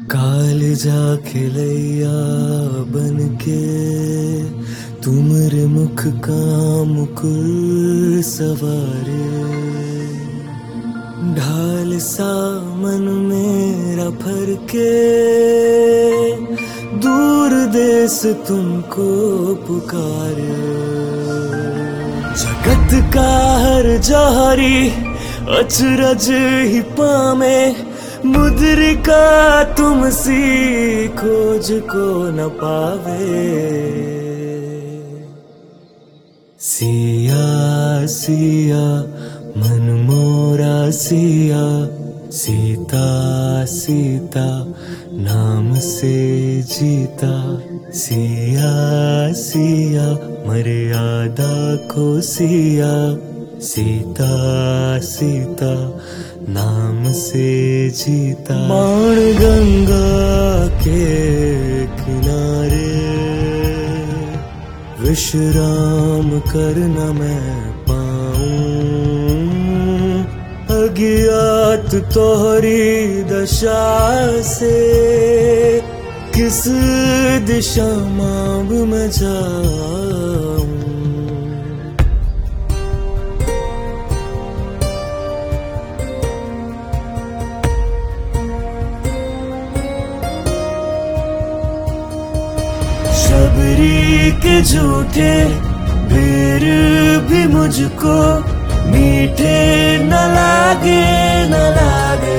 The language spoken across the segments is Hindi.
कालजा खिलैया बनके तुमरे मुख का मुकुल सवारे, ढाल सा मन मेरा भर के दूर देश तुमको पुकारे। जगत का हर जौहरी अचरज ही पामे, मुद्रिका तुमसी खोज को न पावे। सिया सिया मन मोरा सिया, सीता सीता नाम से जीता। सिया सिया मर्यादा को सिया, सीता सीता नाम से जीता। बाण गंगा के किनारे विश्राम करना मैं पाऊं, अज्ञात तोहरी दशा से किस दिशा मांग मैं जाऊं। शबरी के झूठे बेर भी मुझको मीठे न लागे न लागे।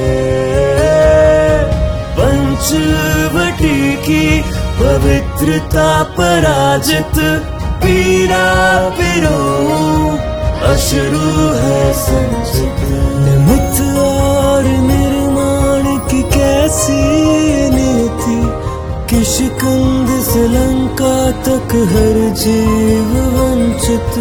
पंचवटी की पवित्रता पराजित पीरा पिरो अश्रु है संचित। निमित्त और निर्माण की कैसी नीति, किशकिंध से लंका तक हर जीव वंचित।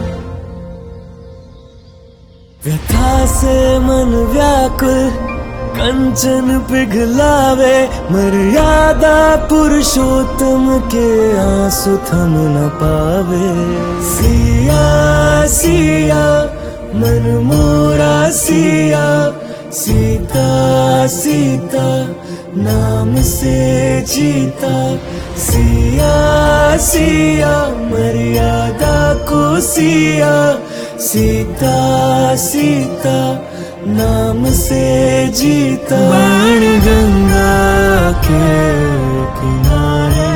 व्यथा से मन व्याकुल कंचन पिघलावे, मर्यादा पुरुषोत्तम के आंसू थम न पावे। सिया सिया मन मोरा सिया, सीता सीता नाम से जीता। सिया सिया मर्यादा को सिया, सीता सीता नाम से जीता। बाण गंगा के किनारे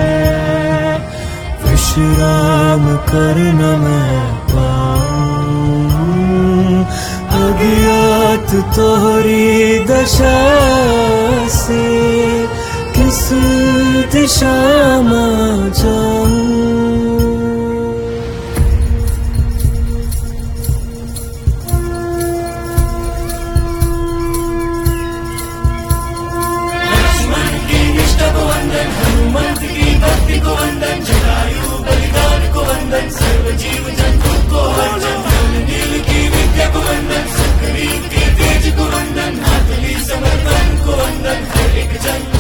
विश्राम करना मैं पाऊं, अज्ञात तोहरी दशा से किस दिशा में जाऊं। हनुमंत की भक्ति को वंदन, जटायु बलिदान को वंदन, सर्व जीव जंतु को वंदन। नील की विद्या को वंदन, सुग्रीव के तेज को वंदन, हाथली समर्पण को वंदन। हर एक जन